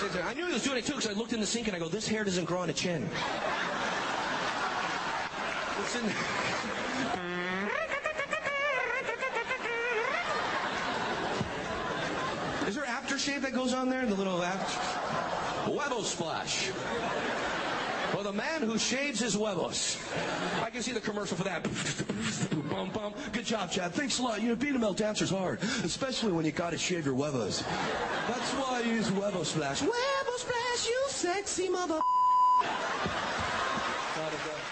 I knew he was doing it too because I looked in the sink and I go, this hair doesn't grow on a chin. It's in Is there aftershave that goes on there? The little Huevo splash. For the man who shaves his huevos. I can see the commercial for that. Good job, Chad. Thanks a lot. You know, being a male dancer's hard, especially when you gotta shave your huevos. That's why I use Huevo Splash. Huevo Splash, you sexy mother.